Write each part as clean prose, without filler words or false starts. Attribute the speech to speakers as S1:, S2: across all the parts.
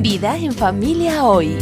S1: Vida en familia hoy.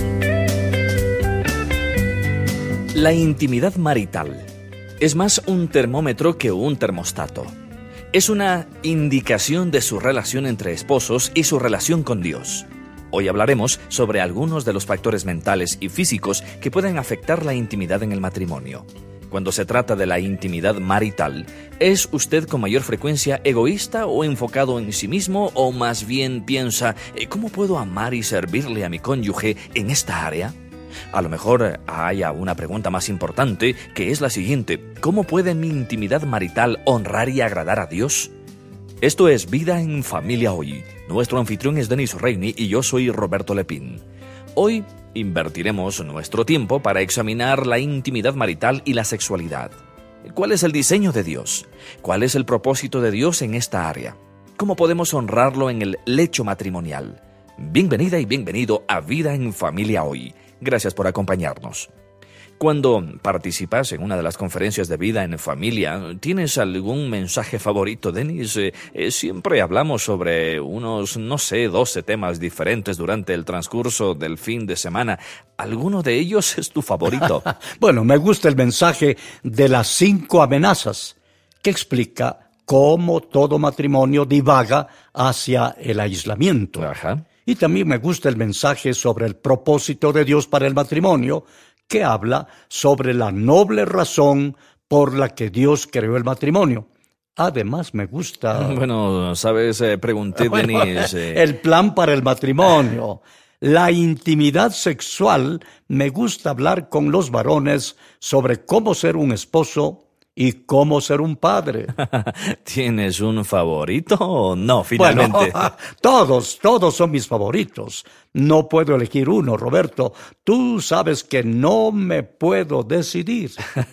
S2: La intimidad marital es más un termómetro que un termostato. Es una indicación de su relación entre esposos y su relación con Dios. Hoy hablaremos sobre algunos de los factores mentales y físicos que pueden afectar la intimidad en el matrimonio. Cuando se trata de la intimidad marital, ¿es usted con mayor frecuencia egoísta o enfocado en sí mismo, o más bien piensa, ¿cómo puedo amar y servirle a mi cónyuge en esta área? A lo mejor haya una pregunta más importante, que es la siguiente: ¿cómo puede mi intimidad marital honrar y agradar a Dios? Esto es Vida en Familia Hoy. Nuestro anfitrión es Denis Reini y yo soy Roberto Lepín. Hoy invertiremos nuestro tiempo para examinar la intimidad marital y la sexualidad. ¿Cuál es el diseño de Dios? ¿Cuál es el propósito de Dios en esta área? ¿Cómo podemos honrarlo en el lecho matrimonial? Bienvenida y bienvenido a Vida en Familia Hoy. Gracias por acompañarnos. Cuando participas en una de las conferencias de Vida en Familia, ¿tienes algún mensaje favorito, Denis? Siempre hablamos sobre unos, 12 temas diferentes durante el transcurso del fin de semana. ¿Alguno de ellos es tu favorito?
S3: Bueno, me gusta el mensaje de las 5 amenazas, que explica cómo todo matrimonio divaga hacia el aislamiento.
S2: Ajá.
S3: Y también me gusta el mensaje sobre el propósito de Dios para el matrimonio, que habla sobre la noble razón por la que Dios creó el matrimonio. Además, me gusta...
S2: Bueno, sabes, pregunté, Denis...
S3: El plan para el matrimonio. La intimidad sexual. Me gusta hablar con los varones sobre cómo ser un esposo y cómo ser un padre.
S2: ¿Tienes un favorito o no, finalmente?
S3: Bueno, todos son mis favoritos. No puedo elegir uno, Roberto. Tú sabes que no me puedo decidir.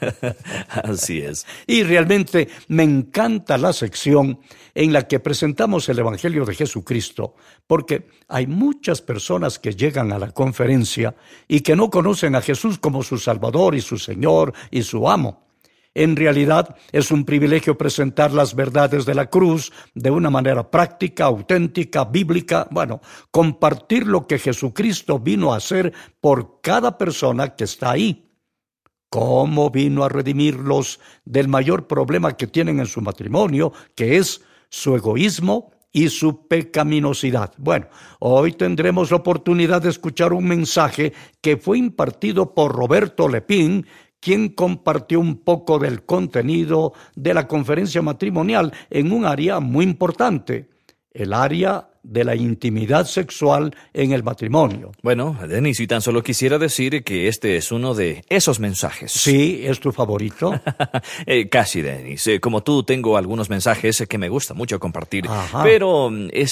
S2: Así es.
S3: Y realmente me encanta la sección en la que presentamos el Evangelio de Jesucristo, porque hay muchas personas que llegan a la conferencia y que no conocen a Jesús como su Salvador y su Señor y su amo. En realidad, es un privilegio presentar las verdades de la cruz de una manera práctica, auténtica, bíblica. Bueno, compartir lo que Jesucristo vino a hacer por cada persona que está ahí. Cómo vino a redimirlos del mayor problema que tienen en su matrimonio, que es su egoísmo y su pecaminosidad. Bueno, hoy tendremos la oportunidad de escuchar un mensaje que fue impartido por Roberto Lepín, quien compartió un poco del contenido de la conferencia matrimonial en un área muy importante, el área de la intimidad sexual en el matrimonio.
S2: Bueno, Denis, y tan solo quisiera decir que este es uno de esos mensajes.
S3: ¿Sí? ¿Es tu favorito?
S2: Casi, Denis. Como tú, tengo algunos mensajes que me gusta mucho compartir.
S3: Ajá.
S2: Pero,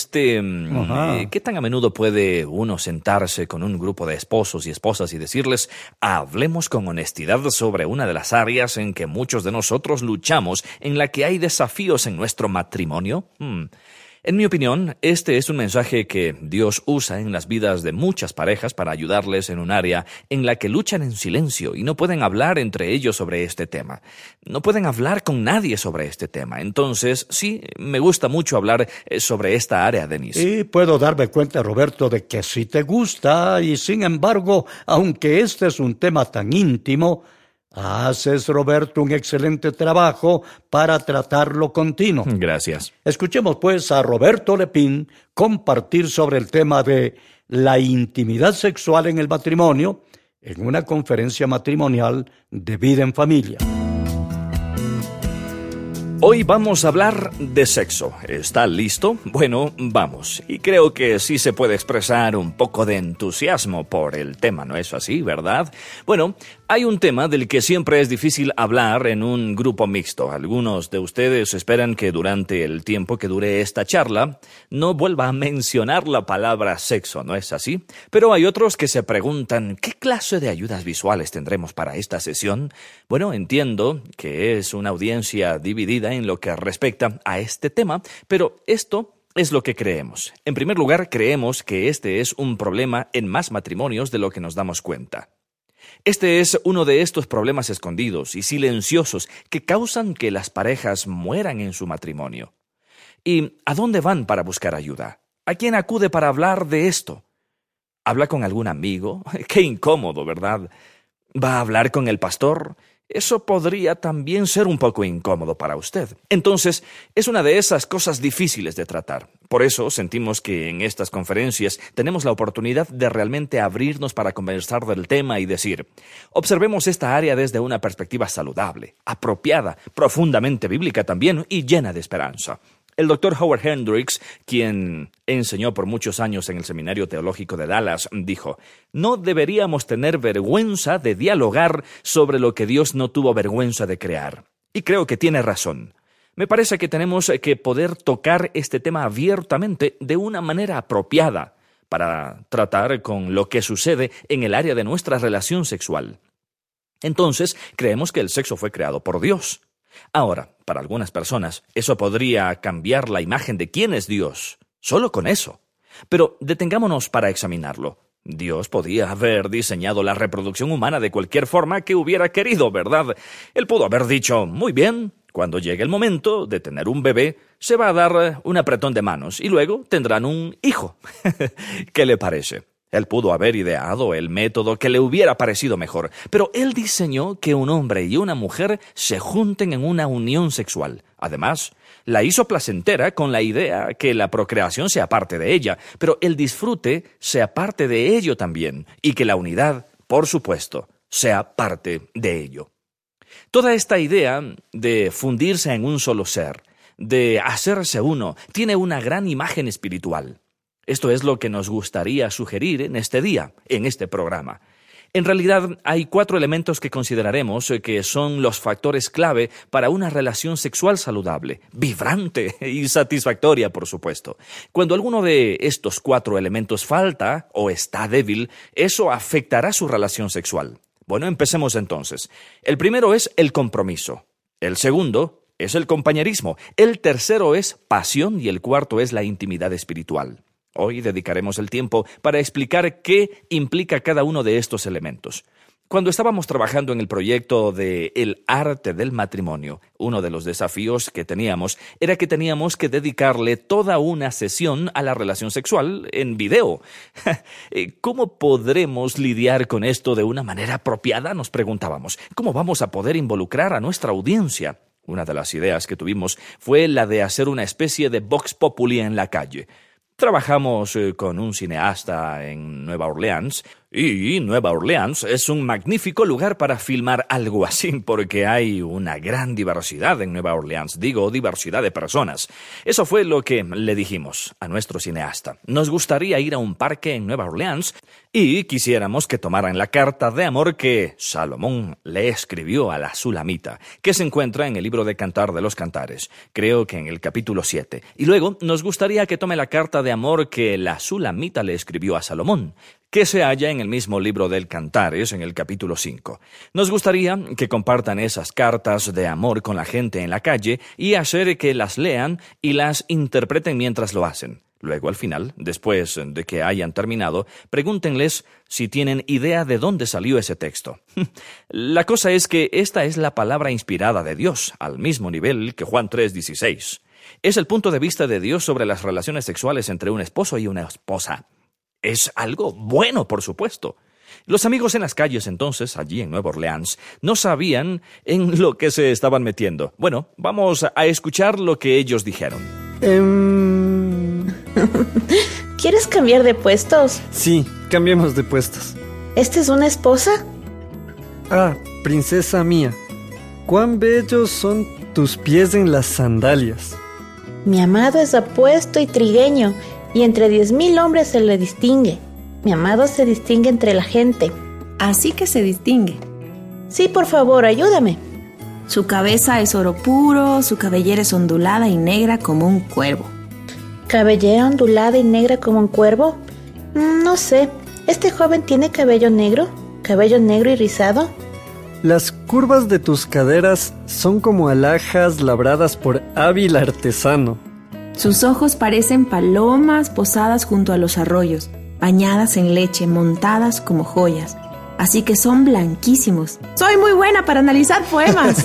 S2: ¿qué tan a menudo puede uno sentarse con un grupo de esposos y esposas y decirles: hablemos con honestidad sobre una de las áreas en que muchos de nosotros luchamos, en la que hay desafíos en nuestro matrimonio? En mi opinión, este es un mensaje que Dios usa en las vidas de muchas parejas para ayudarles en un área en la que luchan en silencio y no pueden hablar entre ellos sobre este tema. No pueden hablar con nadie sobre este tema. Entonces, sí, me gusta mucho hablar sobre esta área, Denis.
S3: Y puedo darme cuenta, Roberto, de que sí te gusta, y sin embargo, aunque este es un tema tan íntimo, haces, Roberto, un excelente trabajo para tratarlo continuo.
S2: Gracias.
S3: Escuchemos pues a Roberto Lepín compartir sobre el tema de la intimidad sexual en el matrimonio en una conferencia matrimonial de Vida en Familia.
S2: Hoy vamos a hablar de sexo. ¿Está listo? Bueno, vamos. Y creo que sí se puede expresar un poco de entusiasmo por el tema, ¿no es así, verdad? Bueno, hay un tema del que siempre es difícil hablar en un grupo mixto. Algunos de ustedes esperan que durante el tiempo que dure esta charla no vuelva a mencionar la palabra sexo, ¿no es así? Pero hay otros que se preguntan, ¿qué clase de ayudas visuales tendremos para esta sesión? Bueno, entiendo que es una audiencia dividida en lo que respecta a este tema, pero esto es lo que creemos. En primer lugar, creemos que este es un problema en más matrimonios de lo que nos damos cuenta. Este es uno de estos problemas escondidos y silenciosos que causan que las parejas mueran en su matrimonio. ¿Y a dónde van para buscar ayuda? ¿A quién acude para hablar de esto? ¿Habla con algún amigo? Qué incómodo, ¿verdad? ¿Va a hablar con el pastor? Eso podría también ser un poco incómodo para usted. Entonces, es una de esas cosas difíciles de tratar. Por eso sentimos que en estas conferencias tenemos la oportunidad de realmente abrirnos para conversar del tema y decir, observemos esta área desde una perspectiva saludable, apropiada, profundamente bíblica también y llena de esperanza. El Dr. Howard Hendricks, quien enseñó por muchos años en el Seminario Teológico de Dallas, dijo, no deberíamos tener vergüenza de dialogar sobre lo que Dios no tuvo vergüenza de crear. Y creo que tiene razón. Me parece que tenemos que poder tocar este tema abiertamente de una manera apropiada para tratar con lo que sucede en el área de nuestra relación sexual. Entonces, creemos que el sexo fue creado por Dios. Ahora, para algunas personas, eso podría cambiar la imagen de quién es Dios, solo con eso. Pero detengámonos para examinarlo. Dios podía haber diseñado la reproducción humana de cualquier forma que hubiera querido, ¿verdad? Él pudo haber dicho, muy bien, cuando llegue el momento de tener un bebé, se va a dar un apretón de manos y luego tendrán un hijo. ¿Qué le parece? Él pudo haber ideado el método que le hubiera parecido mejor, pero él diseñó que un hombre y una mujer se junten en una unión sexual. Además, la hizo placentera con la idea que la procreación sea parte de ella, pero el disfrute sea parte de ello también, y que la unidad, por supuesto, sea parte de ello. Toda esta idea de fundirse en un solo ser, de hacerse uno, tiene una gran imagen espiritual. Esto es lo que nos gustaría sugerir en este día, en este programa. En realidad, hay 4 elementos que consideraremos que son los factores clave para una relación sexual saludable, vibrante y satisfactoria, por supuesto. Cuando alguno de estos 4 elementos falta o está débil, eso afectará su relación sexual. Bueno, empecemos entonces. El primero es el compromiso. El segundo es el compañerismo. El tercero es pasión y el cuarto es la intimidad espiritual. Hoy dedicaremos el tiempo para explicar qué implica cada uno de estos elementos. Cuando estábamos trabajando en el proyecto de El arte del matrimonio, uno de los desafíos que teníamos era que teníamos que dedicarle toda una sesión a la relación sexual en video. ¿Cómo podremos lidiar con esto de una manera apropiada? Nos preguntábamos. ¿Cómo vamos a poder involucrar a nuestra audiencia? Una de las ideas que tuvimos fue la de hacer una especie de Vox Populi en la calle. Trabajamos con un cineasta en Nueva Orleans y Nueva Orleans es un magnífico lugar para filmar algo así porque hay una gran diversidad en Nueva Orleans, digo diversidad de personas. Eso fue lo que le dijimos a nuestro cineasta. Nos gustaría ir a un parque en Nueva Orleans y quisiéramos que tomaran la carta de amor que Salomón le escribió a la Sulamita, que se encuentra en el libro de Cantar de los Cantares, creo que en el capítulo 7. Y luego nos gustaría que tome la carta de amor que la Sulamita le escribió a Salomón, que se halla en el mismo libro del Cantares, en el capítulo 5. Nos gustaría que compartan esas cartas de amor con la gente en la calle y hacer que las lean y las interpreten mientras lo hacen. Luego, al final, después de que hayan terminado, pregúntenles si tienen idea de dónde salió ese texto. La cosa es que esta es la palabra inspirada de Dios, al mismo nivel que Juan 3:16. Es el punto de vista de Dios sobre las relaciones sexuales entre un esposo y una esposa. Es algo bueno, por supuesto. Los amigos en las calles entonces, allí en Nueva Orleans, no sabían en lo que se estaban metiendo. Bueno, vamos a escuchar lo que ellos dijeron.
S4: ¿Quieres cambiar de puestos?
S5: Sí, cambiemos de puestos.
S4: ¿Esta es una esposa?
S5: Ah, princesa mía, cuán bellos son tus pies en las sandalias.
S4: Mi amado es apuesto y trigueño, y entre 10,000 hombres se le distingue. Mi amado se distingue entre la gente.
S6: Así que se distingue.
S4: Sí, por favor, ayúdame.
S6: Su cabeza es oro puro, su cabellera es ondulada y negra como un cuervo.
S4: ¿Cabellera ondulada y negra como un cuervo? No sé. ¿Este joven tiene cabello negro? ¿Cabello negro y rizado?
S5: Las curvas de tus caderas son como alhajas labradas por hábil artesano.
S6: Sus ojos parecen palomas posadas junto a los arroyos, bañadas en leche, montadas como joyas. Así que son blanquísimos. Soy muy buena para analizar poemas.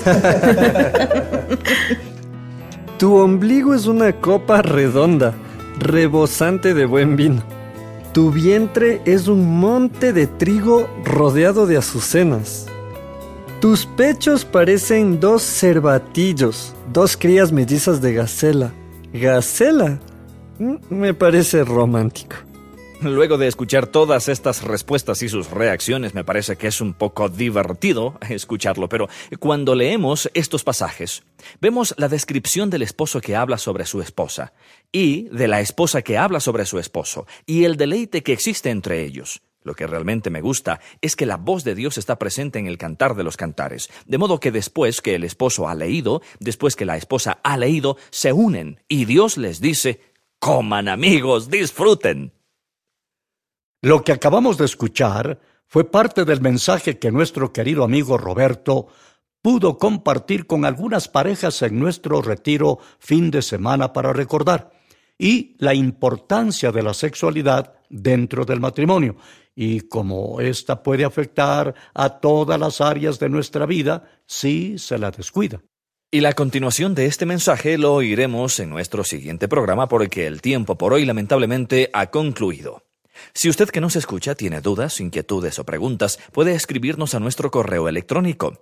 S5: Tu ombligo es una copa redonda, rebosante de buen vino. Tu vientre es un monte de trigo rodeado de azucenas. Tus pechos parecen 2 cervatillos, 2 crías mellizas de gacela. ¿Gacela? Me parece romántico.
S2: Luego de escuchar todas estas respuestas y sus reacciones, me parece que es un poco divertido escucharlo, pero cuando leemos estos pasajes, vemos la descripción del esposo que habla sobre su esposa y de la esposa que habla sobre su esposo y el deleite que existe entre ellos. Lo que realmente me gusta es que la voz de Dios está presente en el cantar de los cantares, de modo que después que el esposo ha leído, después que la esposa ha leído, se unen y Dios les dice: coman, amigos, disfruten.
S3: Lo que acabamos de escuchar fue parte del mensaje que nuestro querido amigo Roberto pudo compartir con algunas parejas en nuestro retiro fin de semana para recordar, y la importancia de la sexualidad dentro del matrimonio, y cómo ésta puede afectar a todas las áreas de nuestra vida si se la descuida.
S2: Y la continuación de este mensaje lo oiremos en nuestro siguiente programa porque el tiempo por hoy lamentablemente ha concluido. Si usted que nos escucha tiene dudas, inquietudes o preguntas, puede escribirnos a nuestro correo electrónico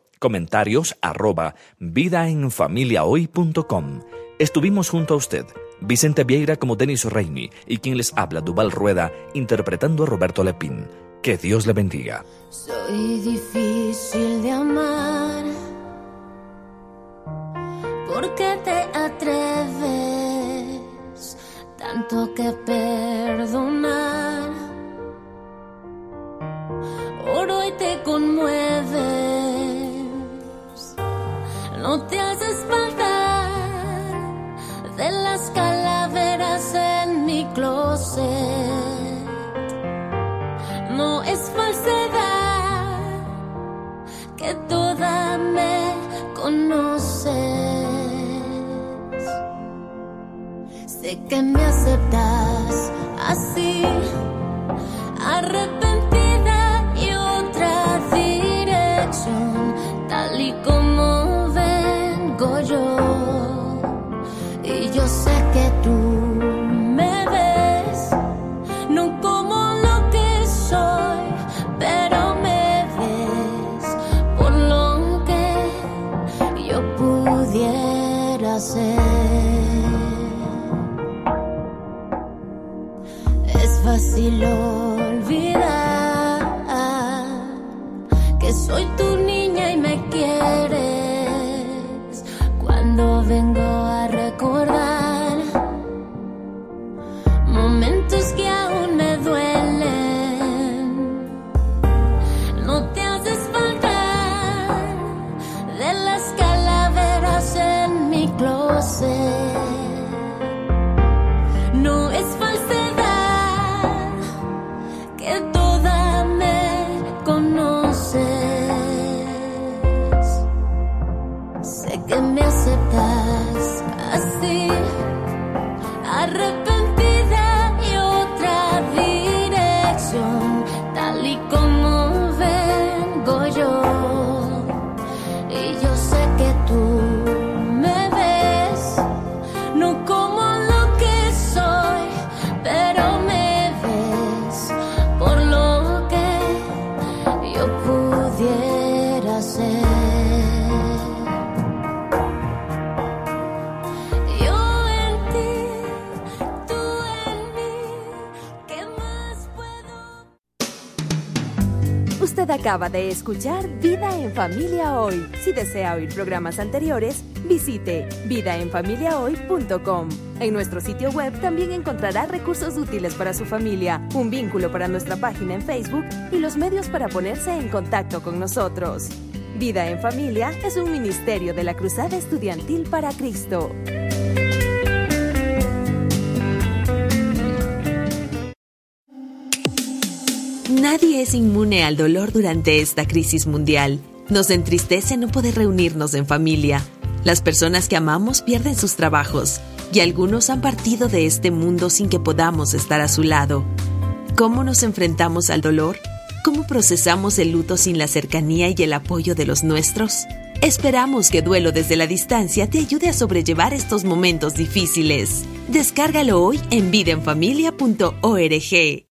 S2: comentarios@vidaenfamiliahoy.com. Estuvimos junto a usted, Vicente Vieira como Denis Reini, y quien les habla, Duval Rueda, interpretando a Roberto Lepín. Que Dios le bendiga.
S7: Soy difícil de amar, ¿por qué te atreves tanto que perdonar? Por hoy te conmueves, no te haces faltar de las calaveras en mi closet. No es falsedad que toda me conoces. Sé que me aceptas así, arrepentida y otra dirección, tal y como vengo yo. Y yo sé que tú me ves, no como lo que soy, pero me ves por lo que yo pudiera ser. Es fácil olvidar que soy tu niña y me quieres cuando vengo a recordar momentos que aún me duelen. No te haces faltar de las calaveras en mi closet. No es falsedad que toda me conoces. Sé que me aceptas así, arrepentida y otra dirección, tal y como vengo yo. Y yo sé que tú me ves, no como lo que soy, pero me ves por lo que yo pudiera ser. Yo en ti, tú en mí, ¿qué más puedo?
S1: Usted acaba de escuchar Vida en Familia Hoy. Si desea oír programas anteriores, visite vidaenfamiliahoy.com. En nuestro sitio web también encontrará recursos útiles para su familia, un vínculo para nuestra página en Facebook y los medios para ponerse en contacto con nosotros. Vida en Familia es un ministerio de la Cruzada Estudiantil para Cristo. Nadie es inmune al dolor durante esta crisis mundial. Nos entristece no poder reunirnos en familia. Las personas que amamos pierden sus trabajos y algunos han partido de este mundo sin que podamos estar a su lado. ¿Cómo nos enfrentamos al dolor? ¿Cómo procesamos el luto sin la cercanía y el apoyo de los nuestros? Esperamos que Duelo desde la Distancia te ayude a sobrellevar estos momentos difíciles. Descárgalo hoy en vidaenfamilia.org.